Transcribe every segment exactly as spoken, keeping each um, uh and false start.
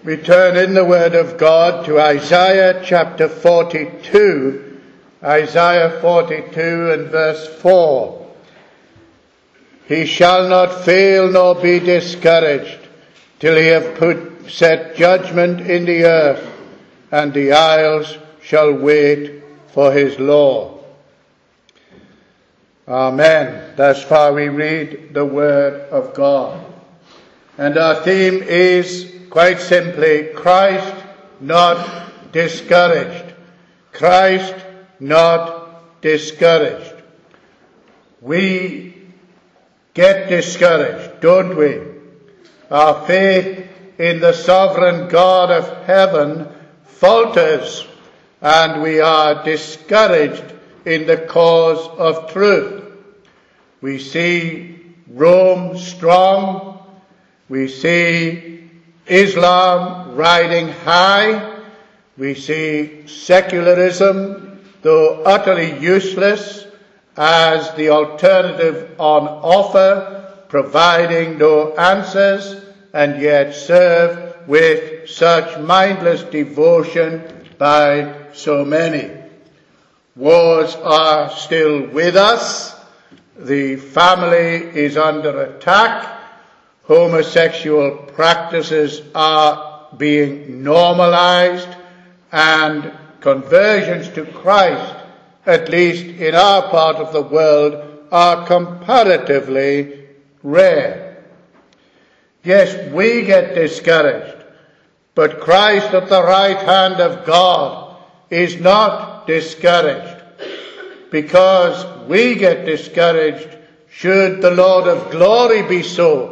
We turn in the Word of God to Isaiah chapter forty-two, Isaiah forty-two and verse four. He shall not fail nor be discouraged till he have put set judgment in the earth, and the isles shall wait for his law. Amen. Thus far we read the Word of God. And our theme is quite simply, Christ not discouraged. Christ not discouraged. We get discouraged, don't we? Our faith in the sovereign God of heaven falters, and we are discouraged in the cause of truth. We see Rome strong. We see Islam riding high. We see secularism, though utterly useless, as the alternative on offer, providing no answers, and yet served with such mindless devotion by so many. Wars are still with us. The family is under attack. Homosexual practices are being normalized, and conversions to Christ, at least in our part of the world, are comparatively rare. Yes, we get discouraged, but Christ at the right hand of God is not discouraged. Because we get discouraged, should the Lord of glory be so,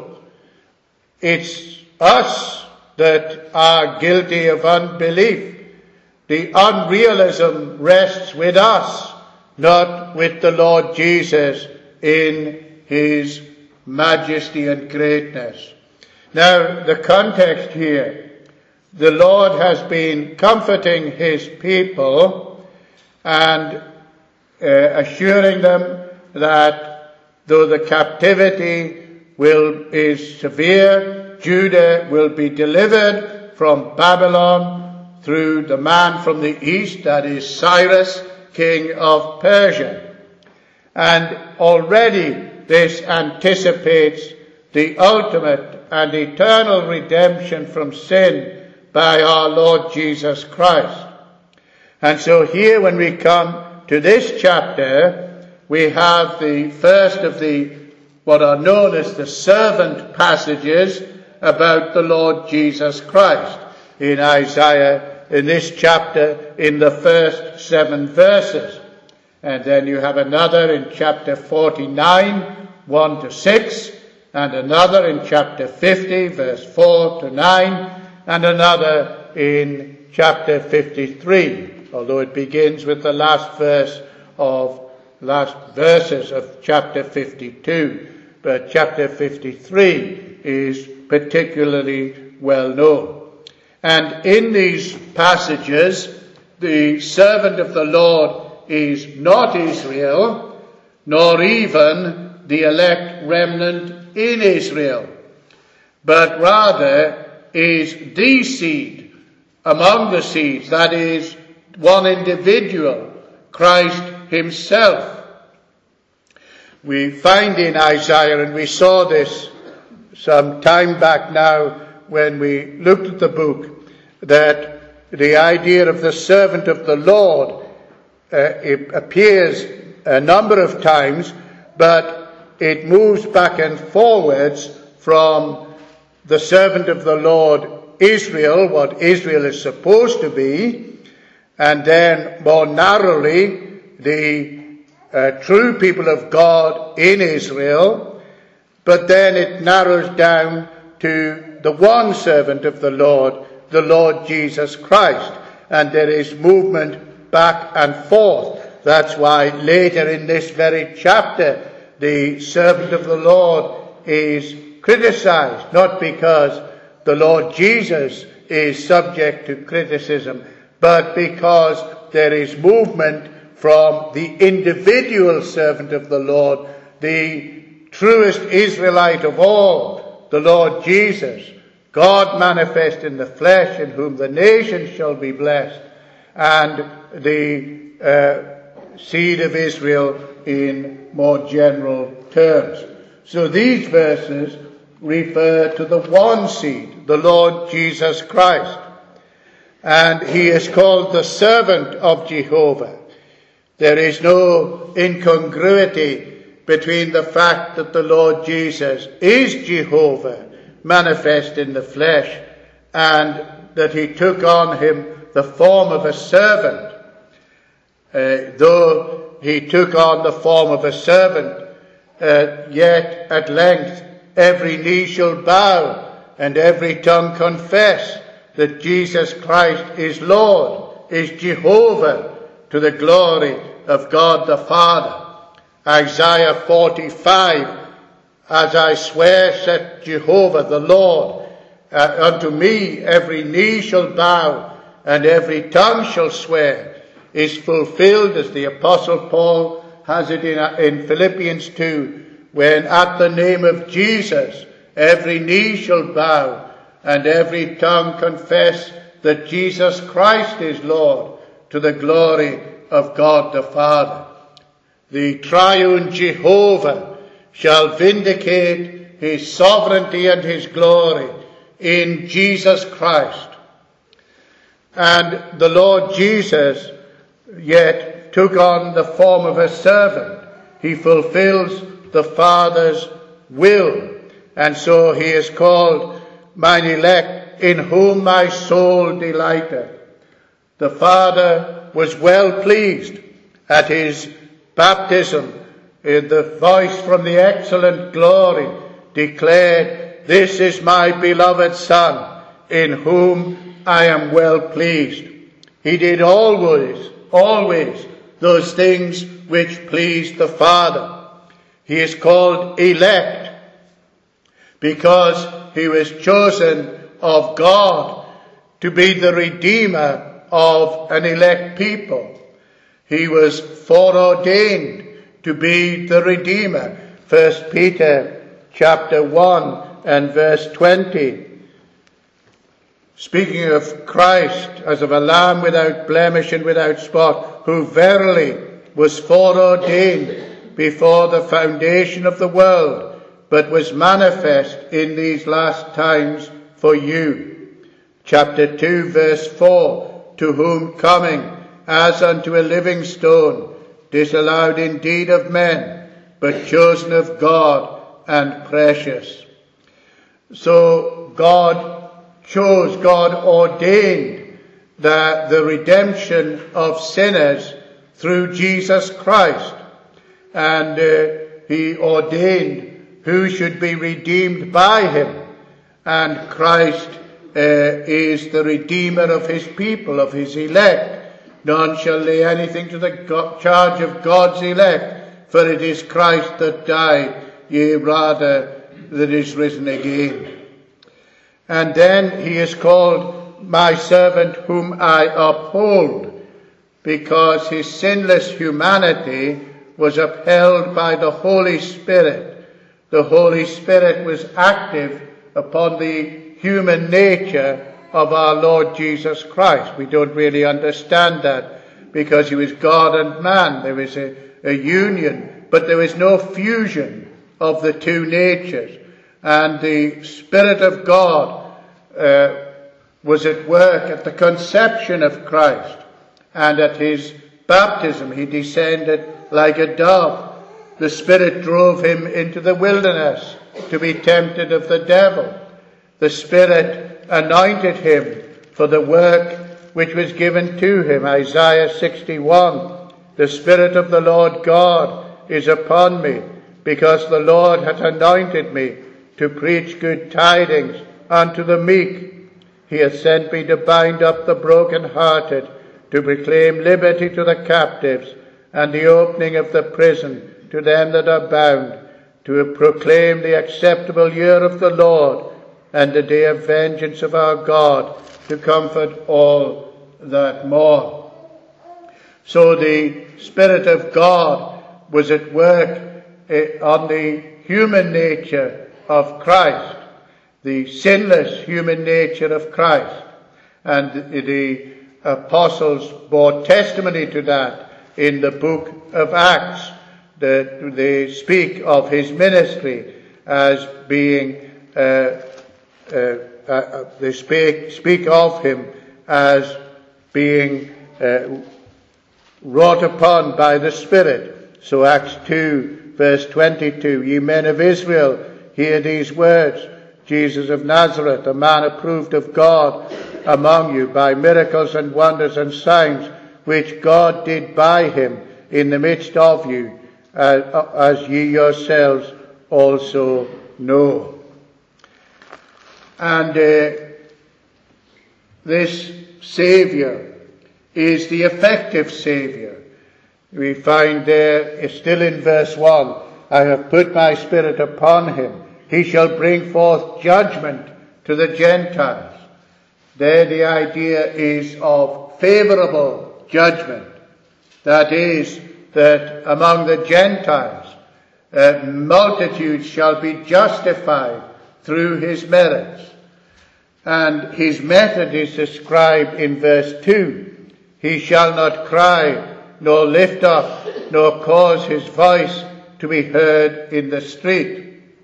it's us that are guilty of unbelief. The unrealism rests with us, not with the Lord Jesus in his majesty and greatness. Now, the context here, the Lord has been comforting his people and uh, assuring them that though the captivity will is severe, Judah will be delivered from Babylon through the man from the east, that is Cyrus, king of Persia. And already this anticipates the ultimate and eternal redemption from sin by our Lord Jesus Christ. And so here when we come to this chapter, we have the first of the what are known as the servant passages about the Lord Jesus Christ in Isaiah, in this chapter, in the first seven verses. And then you have another in chapter forty-nine, one to six, and another in chapter fifty, verse four to nine, and another in chapter fifty-three, although it begins with the last verse of last verses of chapter fifty-two. But chapter fifty-three is particularly well known. And in these passages, the servant of the Lord is not Israel, nor even the elect remnant in Israel, but rather is the seed among the seeds, that is, one individual, Christ himself. We find in Isaiah, and we saw this some time back now when we looked at the book, that the idea of the servant of the Lord uh, it appears a number of times, but it moves back and forwards from the servant of the Lord Israel, what Israel is supposed to be, and then more narrowly the Uh, true people of God in Israel, but then it narrows down to the one servant of the Lord, the Lord Jesus Christ, and there is movement back and forth. That's why later in this very chapter the servant of the Lord is criticized, not because the Lord Jesus is subject to criticism, but because there is movement from the individual servant of the Lord, the truest Israelite of all, the Lord Jesus, God manifest in the flesh, in whom the nations shall be blessed, and the uh, seed of Israel in more general terms. So these verses refer to the one seed, the Lord Jesus Christ. And he is called the servant of Jehovah. There is no incongruity between the fact that the Lord Jesus is Jehovah, manifest in the flesh, and that he took on him the form of a servant. Uh, though he took on the form of a servant, uh, yet at length every knee shall bow and every tongue confess that Jesus Christ is Lord, is Jehovah, to the glory of God the Father. Isaiah forty-five, as I swear, saith Jehovah the Lord, uh, unto me every knee shall bow and every tongue shall swear, is fulfilled, as the Apostle Paul has it in, in Philippians two, when at the name of Jesus every knee shall bow and every tongue confess that Jesus Christ is Lord, to the glory of God the Father. The triune Jehovah shall vindicate his sovereignty and his glory in Jesus Christ. And the Lord Jesus yet took on the form of a servant. He fulfills the Father's will. And so he is called mine elect, in whom my soul delighteth. The Father was well pleased at his baptism. In the voice from the excellent glory declared, "This is my beloved Son, in whom I am well pleased." He did always, always those things which pleased the Father. He is called elect because he was chosen of God to be the Redeemer of an elect people. He was foreordained to be the Redeemer. First Peter chapter one and verse twenty. Speaking of Christ as of a lamb without blemish and without spot, who verily was foreordained before the foundation of the world, but was manifest in these last times for you. Chapter two verse four, to whom coming as unto a living stone, disallowed indeed of men, but chosen of God and precious. So God chose, God ordained the, the redemption of sinners through Jesus Christ. And uh, he ordained who should be redeemed by him. And Christ uh, is the Redeemer of his people, of his elect. None shall lay anything to the go- charge of God's elect, for it is Christ that died, yea, rather, that is risen again. And then he is called my servant whom I uphold, because his sinless humanity was upheld by the Holy Spirit. The Holy Spirit was active upon the human nature of our Lord Jesus Christ. We don't really understand that because he was God and man. There was a, a union, but there was no fusion of the two natures. And the Spirit of God uh, was at work at the conception of Christ, and at his baptism he descended like a dove. The Spirit drove him into the wilderness to be tempted of the devil. The Spirit anointed him for the work which was given to him. Isaiah sixty-one, the Spirit of the Lord God is upon me, because the Lord hath anointed me to preach good tidings unto the meek. He hath sent me to bind up the brokenhearted, to proclaim liberty to the captives, and the opening of the prison to them that are bound, to proclaim the acceptable year of the Lord, and the day of vengeance of our God, to comfort all that mourn. So the Spirit of God was at work on the human nature of Christ, the sinless human nature of Christ. And the apostles bore testimony to that in the book of Acts. That they speak of his ministry as being, uh, uh, uh, they speak, speak of him as being uh, wrought upon by the Spirit. So Acts two, verse twenty-two, ye men of Israel, hear these words, Jesus of Nazareth, a man approved of God among you by miracles and wonders and signs, which God did by him in the midst of you, uh, as ye yourselves also know. And uh, this Saviour is the effective Saviour. We find there, still in verse one, I have put my Spirit upon him. He shall bring forth judgment to the Gentiles. There the idea is of favourable judgment. That is, that among the Gentiles, uh, multitudes shall be justified through his merits. And his method is described in verse two. He shall not cry, nor lift up, nor cause his voice to be heard in the street.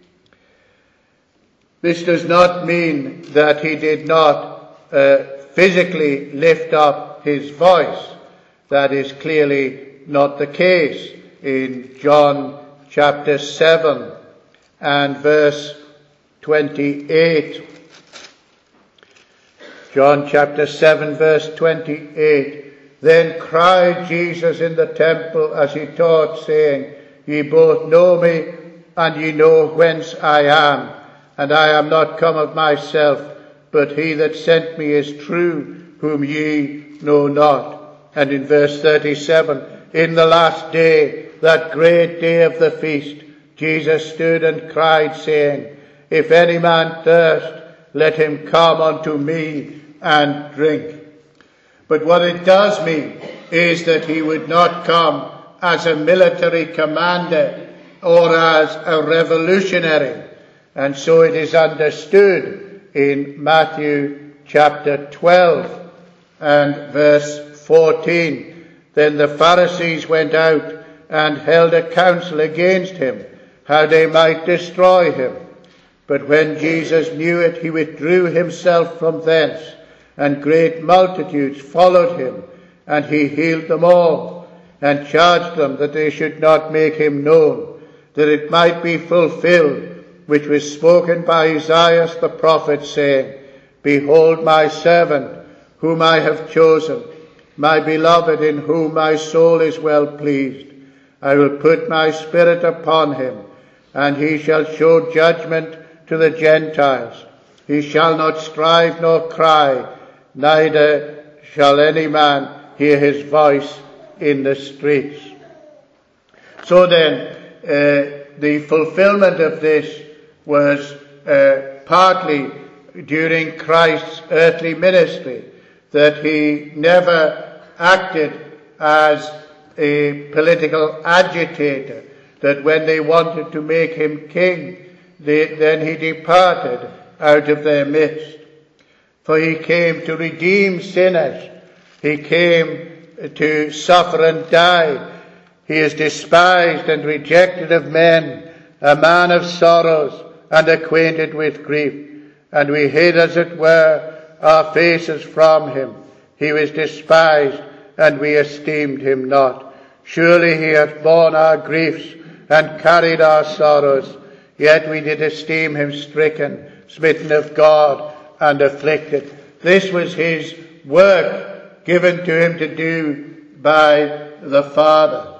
This does not mean that he did not uh, physically lift up his voice. That is clearly not the case in John chapter seven and verse twenty-eight. John chapter seven verse twenty-eight. Then cried Jesus in the temple as he taught, saying, Ye both know me, and ye know whence I am, and I am not come of myself, but he that sent me is true, whom ye know not. And in verse thirty-seven, in the last day, that great day of the feast, Jesus stood and cried, saying, If any man thirst, let him come unto me and drink. But what it does mean is that he would not come as a military commander or as a revolutionary. And so it is understood in Matthew chapter twelve and verse fourteen. Then the Pharisees went out and held a council against him, how they might destroy him. But when Jesus knew it, he withdrew himself from thence, and great multitudes followed him, and he healed them all, and charged them that they should not make him known, that it might be fulfilled, which was spoken by Isaiah the prophet, saying, Behold my servant, whom I have chosen, my beloved, in whom my soul is well pleased. I will put my Spirit upon him, and he shall show judgment to the Gentiles. He shall not strive nor cry, neither shall any man hear his voice in the streets. So then, uh, the fulfillment of this was uh, partly during Christ's earthly ministry, that he never acted as a political agitator, that when they wanted to make him king, they, then he departed out of their midst. For he came to redeem sinners. He came to suffer and die. He is despised and rejected of men, a man of sorrows and acquainted with grief. And we hid, as it were, our faces from him. He was despised, and we esteemed him not. Surely he hath borne our griefs and carried our sorrows. Yet we did esteem him stricken, smitten of God, and afflicted. This was his work given to him to do by the Father.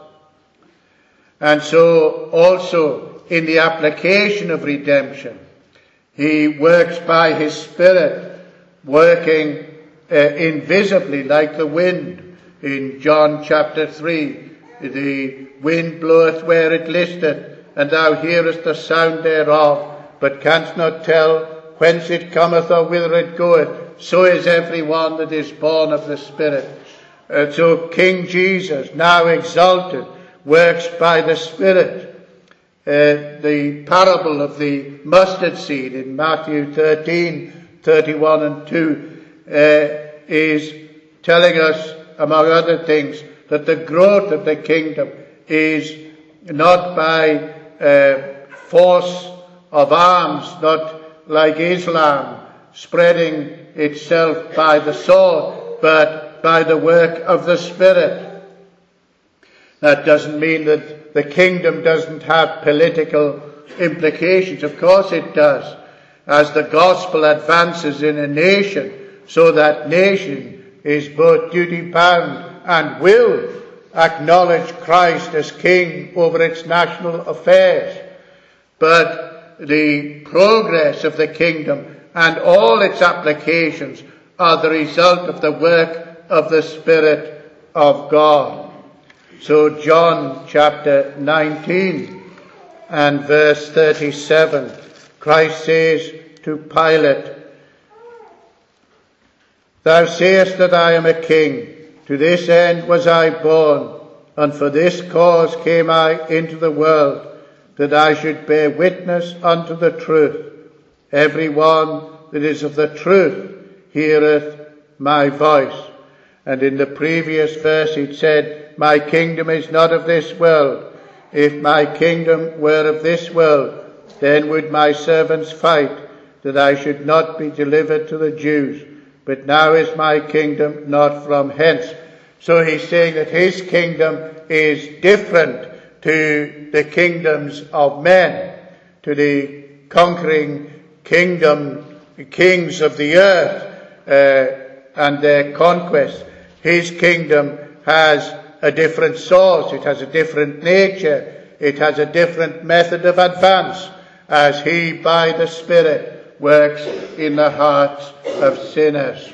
And so also in the application of redemption, he works by his Spirit, working uh, invisibly like the wind. In John chapter three, the wind bloweth where it listeth, and thou hearest the sound thereof, but canst not tell whence it cometh or whither it goeth. So is every one that is born of the Spirit. Uh, so King Jesus, now exalted, works by the Spirit. Uh, the parable of the mustard seed in Matthew thirteen, thirty-one and two uh, is telling us, among other things, that the growth of the kingdom is not by uh, force of arms, not like Islam spreading itself by the sword, but by the work of the Spirit. That doesn't mean that the kingdom doesn't have political implications. Of course it does. As the gospel advances in a nation, so that nation is both duty-bound and will acknowledge Christ as king over its national affairs. But the progress of the kingdom and all its applications are the result of the work of the Spirit of God. So John chapter nineteen and verse thirty-seven, Christ says to Pilate, "Thou sayest that I am a king. To this end was I born, and for this cause came I into the world, that I should bear witness unto the truth. Every one that is of the truth heareth my voice." And in the previous verse it said, "My kingdom is not of this world. If my kingdom were of this world, then would my servants fight, that I should not be delivered to the Jews. But now is my kingdom not from hence." So he's saying that his kingdom is different to the kingdoms of men, to the conquering kingdom, kings of the earth uh, and their conquest. His kingdom has a different source, it has a different nature, it has a different method of advance, as he, by the Spirit, works in the hearts of sinners.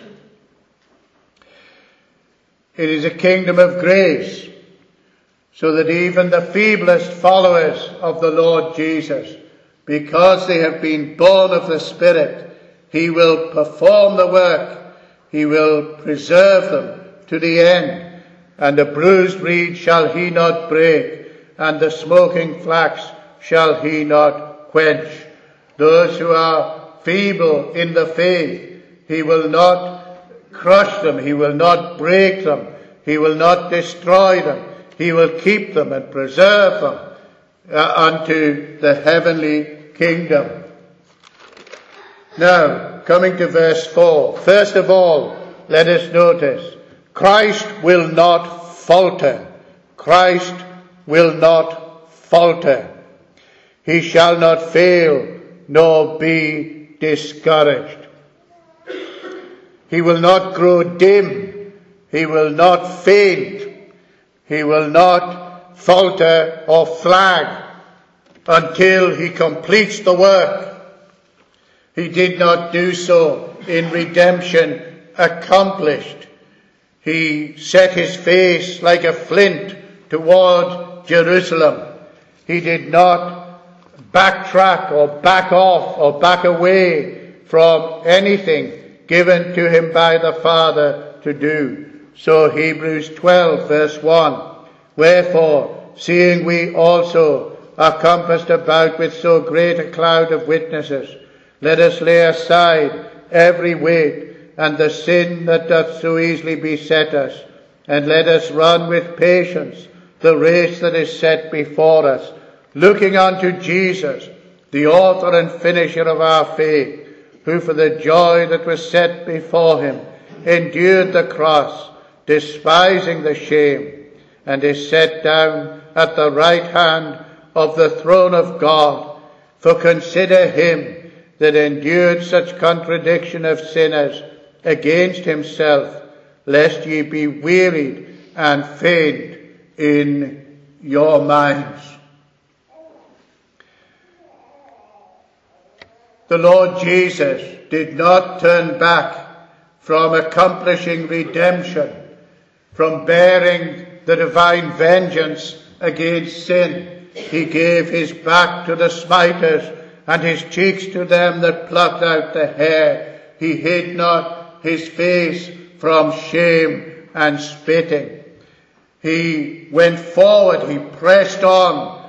It is a kingdom of grace, so that even the feeblest followers of the Lord Jesus, because they have been born of the Spirit, he will perform the work, he will preserve them to the end. "And a bruised reed shall he not break, and the smoking flax shall he not quench." Those who are feeble in the faith, he will not crush them, he will not break them, he will not destroy them, he will keep them and preserve them uh, unto the heavenly kingdom. Now, coming to verse four, first of all, let us notice, Christ will not falter. Christ will not falter. He shall not fail, nor be discouraged. He will not grow dim. He will not faint. He will not falter or flag until he completes the work. He did not do so in redemption accomplished. He set his face like a flint toward Jerusalem. He did not backtrack or back off or back away from anything given to him by the Father to do. So Hebrews twelve verse one, "Wherefore, seeing we also are compassed about with so great a cloud of witnesses, let us lay aside every weight and the sin that doth so easily beset us, and let us run with patience the race that is set before us, looking unto Jesus, the author and finisher of our faith, who for the joy that was set before him endured the cross, despising the shame, and is set down at the right hand of the throne of God. For consider him that endured such contradiction of sinners against himself, lest ye be wearied and faint in your minds." The Lord Jesus did not turn back from accomplishing redemption, from bearing the divine vengeance against sin. He gave his back to the smiters and his cheeks to them that plucked out the hair. He hid not his face from shame and spitting. He went forward, he pressed on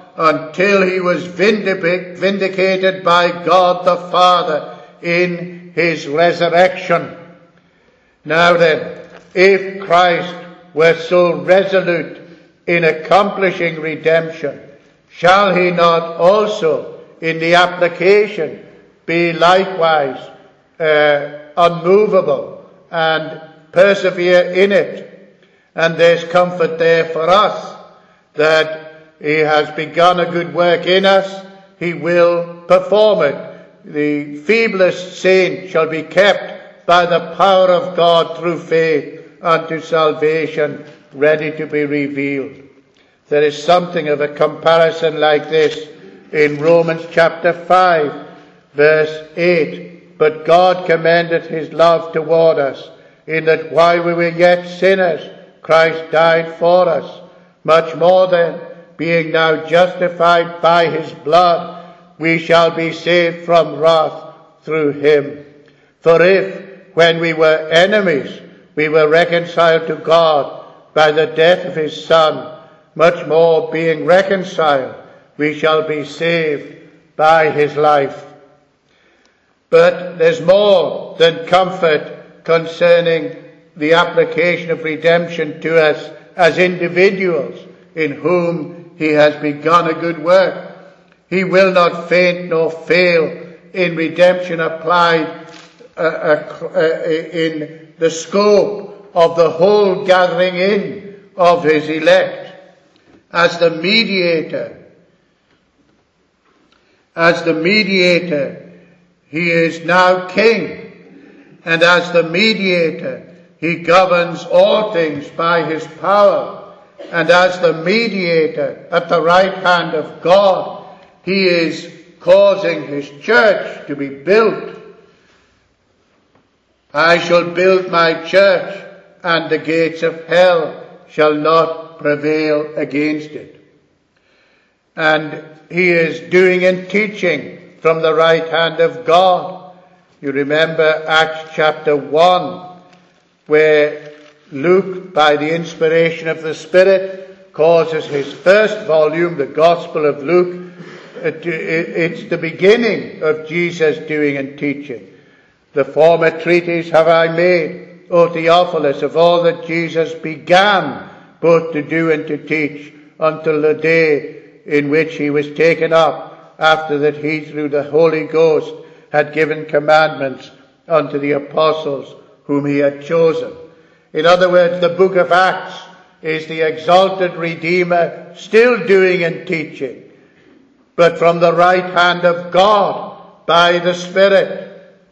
until he was vindicated by God the Father in his resurrection. Now then, if Christ were so resolute in accomplishing redemption, shall he not also in the application be likewise uh, unmovable and persevere in it? And there's comfort there for us that he has begun a good work in us, he will perform it. The feeblest saint shall be kept by the power of God through faith unto salvation, ready to be revealed. There is something of a comparison like this in Romans chapter five, verse eight. But God commendeth his love toward us, in that while we were yet sinners, Christ died for us. Much more then, being now justified by his blood, we shall be saved from wrath through him. For if, when we were enemies, we were reconciled to God by the death of his Son, much more, being reconciled, we shall be saved by his life. But there's more than comfort concerning the application of redemption to us as individuals in whom he has begun a good work. He will not faint nor fail in redemption applied uh, uh, uh, in the scope of the whole gathering in of his elect. As the mediator, as the mediator, he is now king, and as the mediator, he governs all things by his power. And as the mediator at the right hand of God, he is causing his church to be built. I shall build my church, and the gates of hell shall not prevail against it. And he is doing and teaching from the right hand of God. You remember Acts chapter one, where Luke, by the inspiration of the Spirit, causes his first volume, the Gospel of Luke, it's the beginning of Jesus doing and teaching. The former treatise have I made, O Theophilus, of all that Jesus began both to do and to teach, until the day in which he was taken up, after that he through the Holy Ghost had given commandments unto the apostles whom he had chosen. In other words, the book of Acts is the exalted Redeemer still doing and teaching, but from the right hand of God by the Spirit.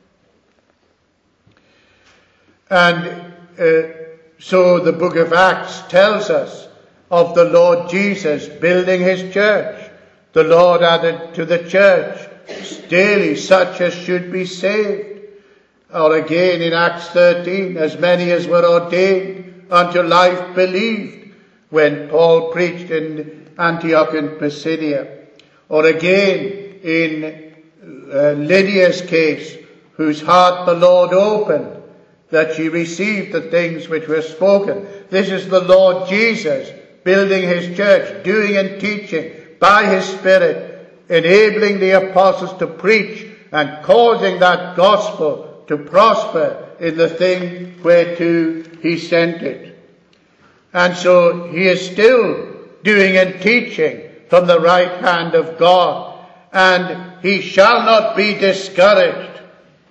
And uh, so the book of Acts tells us of the Lord Jesus building his church. The Lord added to the church daily such as should be saved. Or again in Acts thirteen, as many as were ordained unto life believed, when Paul preached in Antioch and Pisidia. Or again in uh, Lydia's case, whose heart the Lord opened, that she received the things which were spoken. This is the Lord Jesus building his church, doing and teaching by his Spirit, enabling the apostles to preach and causing that gospel to prosper in the thing whereto he sent it. And so he is still doing and teaching from the right hand of God, and he shall not be discouraged.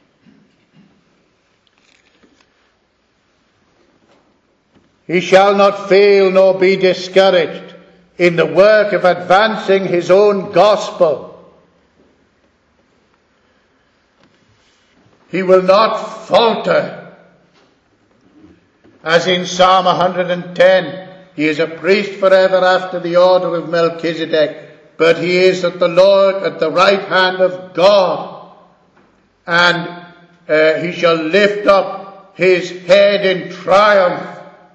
He shall not fail nor be discouraged in the work of advancing his own gospel. He will not falter. As in Psalm one hundred ten, he is a priest forever after the order of Melchizedek, but he is at the Lord, at the right hand of God, and uh, he shall lift up his head in triumph.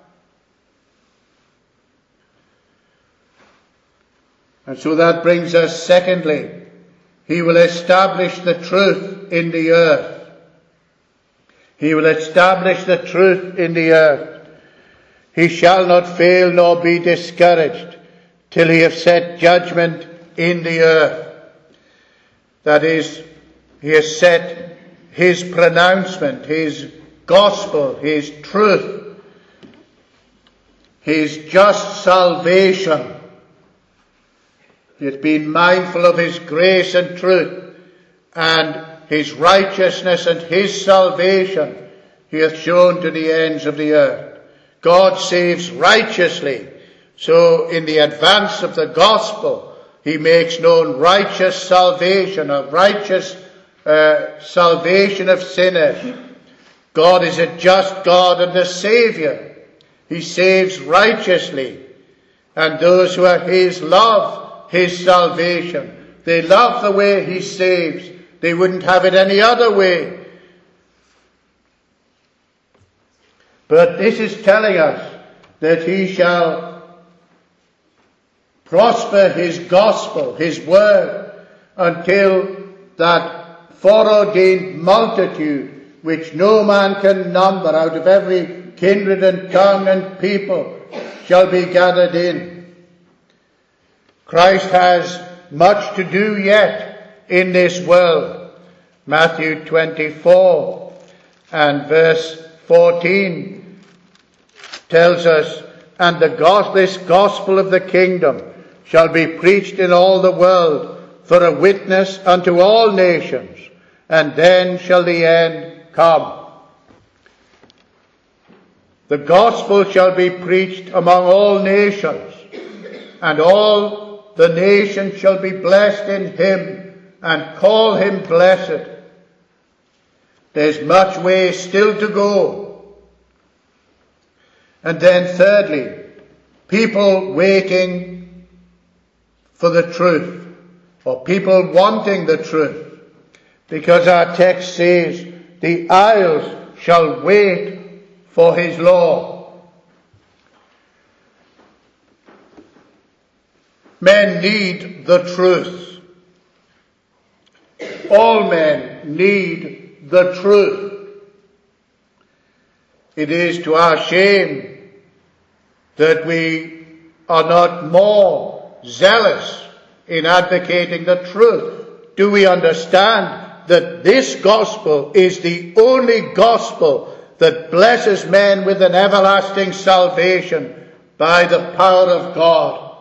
And so that brings us, secondly, he will establish the truth in the earth. He will establish the truth in the earth. He shall not fail nor be discouraged till he have set judgment in the earth. That is, he has set his pronouncement, his gospel, his truth, his just salvation. He has been mindful of his grace and truth, and his righteousness and his salvation he hath shown to the ends of the earth. God saves righteously, so in the advance of the gospel he makes known righteous salvation, a righteous uh, salvation of sinners. God is a just God and a Saviour. He saves righteously, and those who are his love his salvation. They love the way he saves. They wouldn't have it any other way. But this is telling us that he shall prosper his gospel, his word, until that foreordained multitude, which no man can number, out of every kindred and tongue and people, shall be gathered in. Christ has much to do yet in this world. Matthew twenty-four and verse fourteen tells us, and the gospel, this gospel of the kingdom shall be preached in all the world for a witness unto all nations, and then shall the end come. The gospel shall be preached among all nations, and all the nations shall be blessed in him and call him blessed. There's much way still to go. And then thirdly, people waiting for the truth, or people wanting the truth, because our text says, the isles shall wait for his law. Men need the truth. All men need the truth. It is to our shame that we are not more zealous in advocating the truth. Do we understand that this gospel is the only gospel that blesses men with an everlasting salvation by the power of God?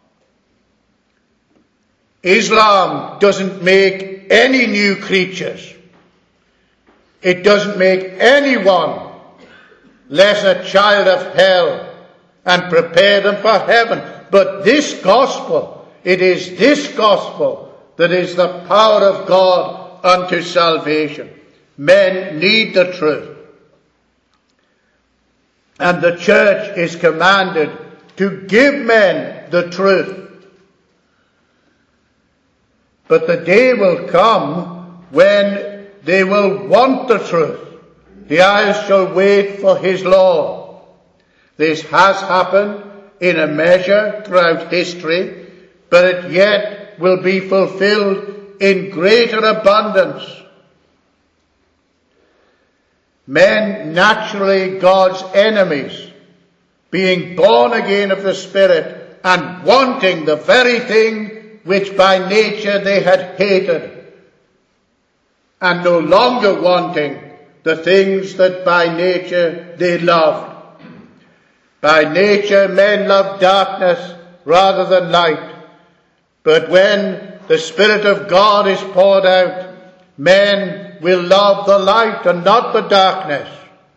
Islam doesn't make any new creatures. It doesn't make anyone less a child of hell and prepare them for heaven. But this gospel, it is this gospel that is the power of God unto salvation. Men need the truth. And the church is commanded to give men the truth. But the day will come when they will want the truth. The eyes shall wait for his law. This has happened in a measure throughout history, but it yet will be fulfilled in greater abundance. Men, naturally God's enemies, being born again of the Spirit and wanting the very thing which by nature they had hated, and no longer wanting the things that by nature they loved. By nature men love darkness rather than light, but when the Spirit of God is poured out, men will love the light and not the darkness.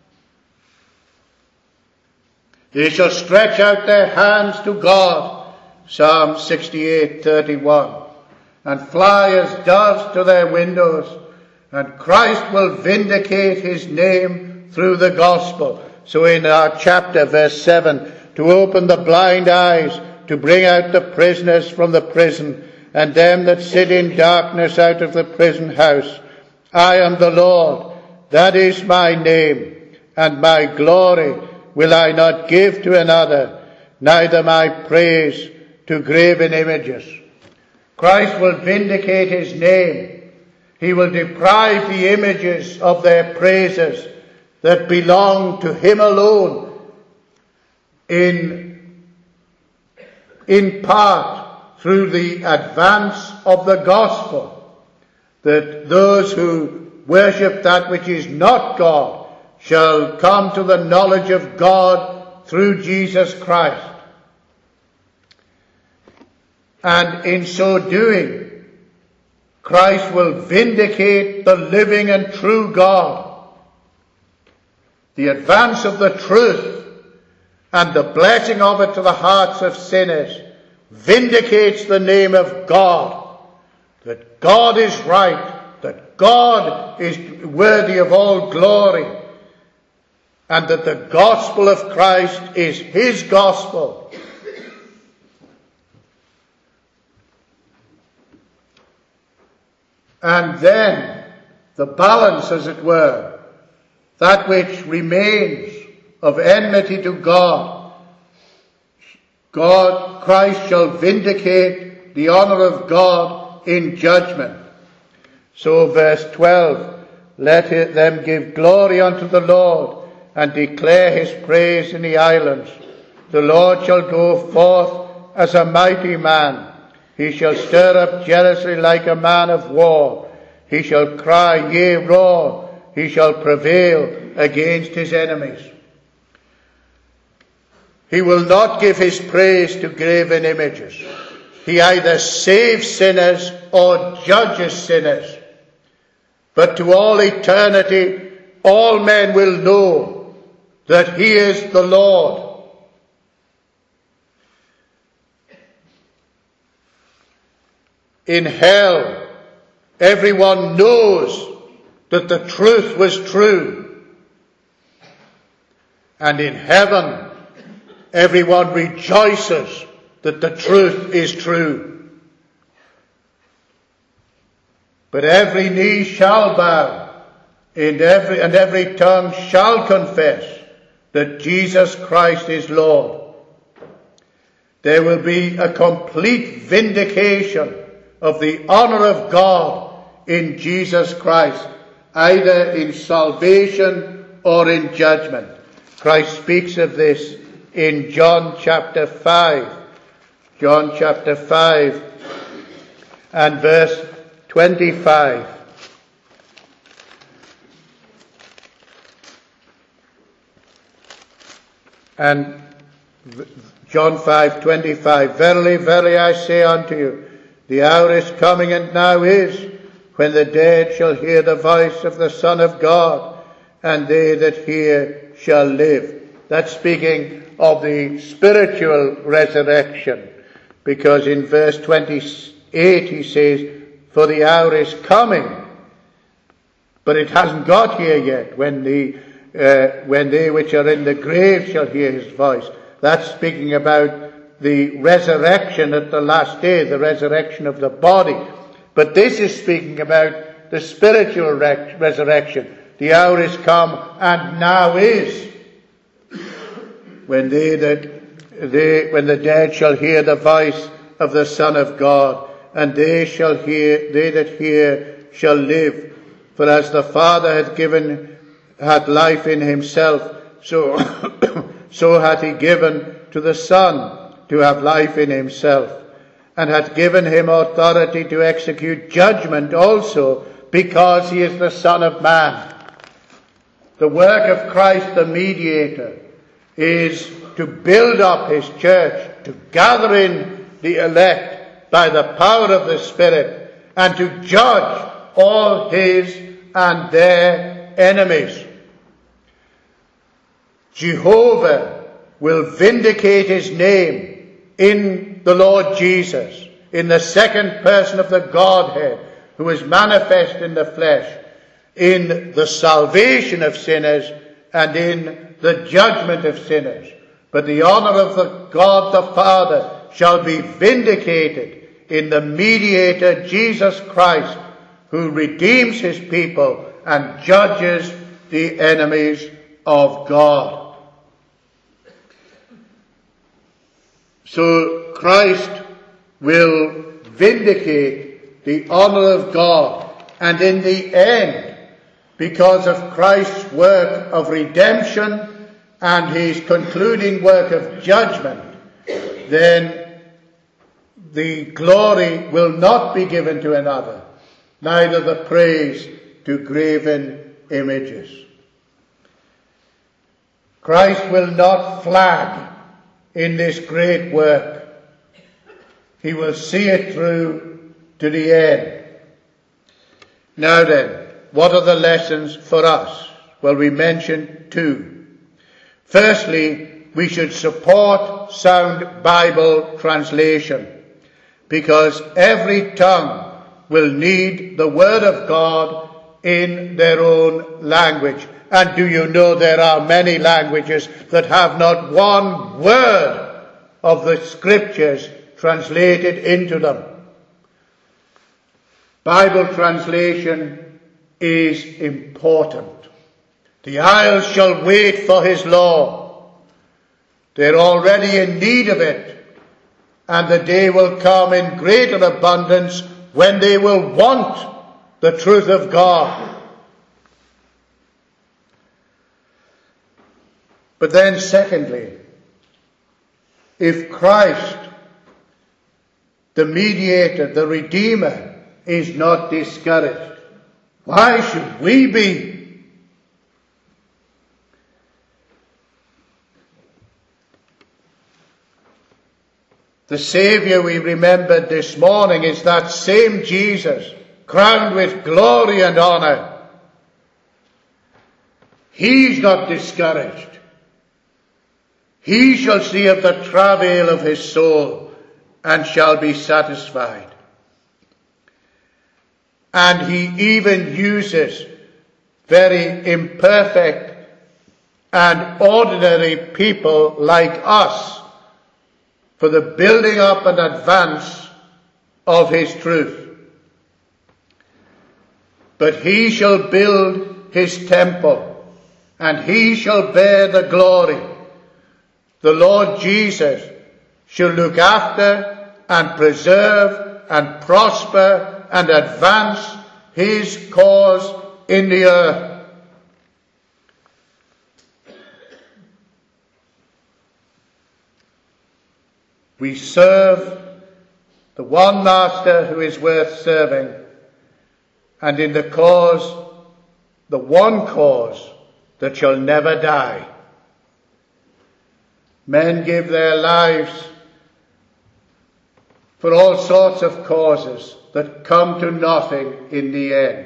They shall stretch out their hands to God, Psalm sixty-eight thirty-one, and fly as doves to their windows, and Christ will vindicate his name through the gospel. So in our chapter, verse seven, to open the blind eyes, to bring out the prisoners from the prison, and them that sit in darkness out of the prison house. I am the Lord, that is my name, and my glory will I not give to another, neither my praise to graven images. Christ will vindicate his name. He will deprive the images of their praises that belong to him alone, in, in part through the advance of the gospel, that those who worship that which is not God shall come to the knowledge of God through Jesus Christ. And in so doing, Christ will vindicate the living and true God. The advance of the truth and the blessing of it to the hearts of sinners vindicates the name of God, that God is right, that God is worthy of all glory, and that the gospel of Christ is his gospel. And then the balance, as it were, that which remains of enmity to God, God, Christ shall vindicate the honor of God in judgment. So verse twelve, let them give glory unto the Lord and declare his praise in the islands. The Lord shall go forth as a mighty man. He shall stir up jealously like a man of war. He shall cry, yea, roar. He shall prevail against his enemies. He will not give his praise to graven images. He either saves sinners or judges sinners. But to all eternity, all men will know that he is the Lord. In hell, everyone knows that the truth was true. And in heaven, everyone rejoices that the truth is true. But every knee shall bow, and every, and every tongue shall confess that Jesus Christ is Lord. There will be a complete vindication of the honor of God in Jesus Christ, either in salvation or in judgment. Christ speaks of this in John chapter five. John chapter five and verse twenty-five. And John five twenty-five, verily, verily, I say unto you, the hour is coming, and now is, when the dead shall hear the voice of the Son of God, and they that hear shall live. That's speaking of the spiritual resurrection, because in verse twenty-eight he says, for the hour is coming, but it hasn't got here yet, when the uh, when they which are in the grave shall hear his voice. That's speaking about the resurrection at the last day, the resurrection of the body. But this is speaking about the spiritual re- resurrection. The hour is come, and now is, when they that they when the dead shall hear the voice of the Son of God, and they shall hear they that hear shall live. For as the Father hath given hath life in himself, so so hath he given to the Son to have life in himself, and hath given him authority to execute judgment also, because he is the Son of Man. The work of Christ the mediator is to build up his church, to gather in the elect by the power of the Spirit, and to judge all his and their enemies. Jehovah will vindicate his name in the Lord Jesus, in the second person of the Godhead, who is manifest in the flesh, in the salvation of sinners and in the judgment of sinners. But the honor of the God the Father shall be vindicated in the mediator Jesus Christ, who redeems his people and judges the enemies of God. So Christ will vindicate the honor of God, and in the end, because of Christ's work of redemption and his concluding work of judgment, then the glory will not be given to another, neither the praise to graven images. Christ will not flag in this great work. He will see it through to the end. Now then, what are the lessons for us? Well, we mentioned two. Firstly, we should support sound Bible translation, because every tongue will need the Word of God in their own language. And do you know there are many languages that have not one word of the Scriptures translated into them? Bible translation is important. The isles shall wait for his law. They're already in need of it, and the day will come in greater abundance when they will want the truth of God. But then secondly, if Christ, the mediator, the Redeemer, is not discouraged, why should we be? The Saviour we remembered this morning is that same Jesus, crowned with glory and honour. He's not discouraged. He shall see of the travail of his soul and shall be satisfied. And he even uses very imperfect and ordinary people like us for the building up and advance of his truth. But he shall build his temple, and he shall bear the glory. The Lord Jesus shall look after and preserve and prosper and advance his cause in the earth. We serve the one Master who is worth serving, and in the cause, the one cause that shall never die. Men give their lives for all sorts of causes that come to nothing in the end.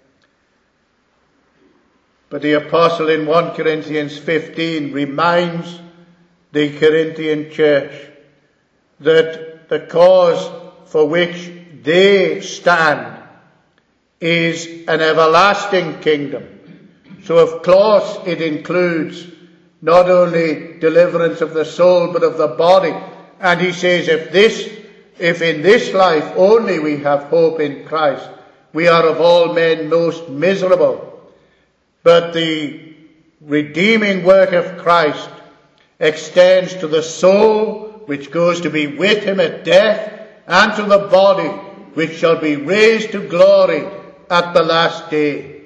But the apostle in First Corinthians fifteen reminds the Corinthian church that the cause for which they stand is an everlasting kingdom. So of course it includes not only deliverance of the soul, but of the body. And he says, if this, if in this life only we have hope in Christ, we are of all men most miserable. But the redeeming work of Christ extends to the soul, which goes to be with him at death, and to the body, which shall be raised to glory at the last day.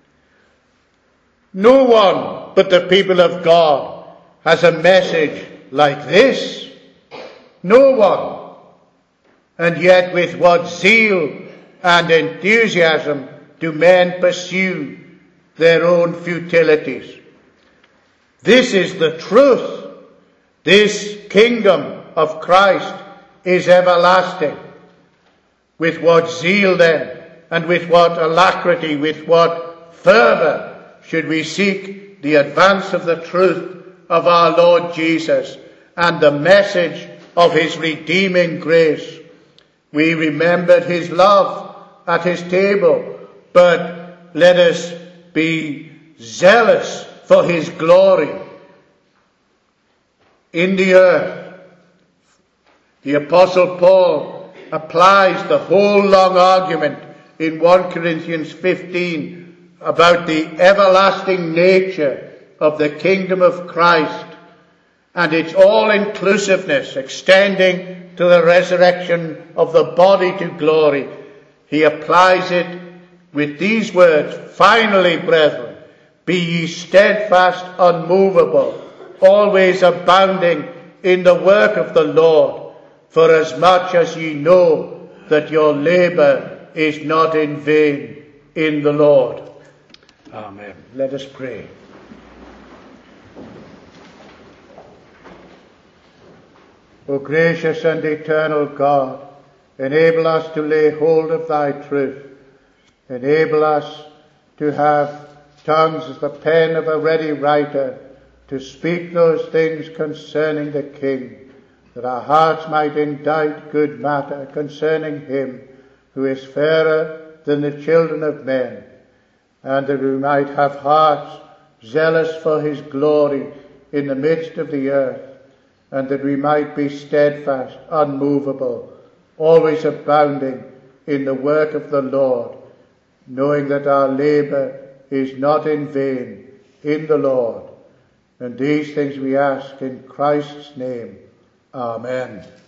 No one but the people of God has a message like this. No one. And yet with what zeal and enthusiasm do men pursue their own futilities. This is the truth. This kingdom of Christ is everlasting. With what zeal then, and with what alacrity, with what fervour should we seek the advance of the truth of our Lord Jesus and the message of his redeeming grace. We remembered his love at his table, but let us be zealous for his glory in the earth. The Apostle Paul applies the whole long argument in First Corinthians fifteen about the everlasting nature of the kingdom of Christ and its all-inclusiveness extending to the resurrection of the body to glory. He applies it with these words, finally, brethren, be ye steadfast, unmovable, always abounding in the work of the Lord, for as much as ye know that your labour is not in vain in the Lord. Amen. Let us pray. O gracious and eternal God, enable us to lay hold of thy truth. Enable us to have tongues as the pen of a ready writer, to speak those things concerning the King, that our hearts might indite good matter concerning him who is fairer than the children of men, and that we might have hearts zealous for his glory in the midst of the earth, and that we might be steadfast, unmovable, always abounding in the work of the Lord, knowing that our labour is not in vain in the Lord. And these things we ask in Christ's name. Amen.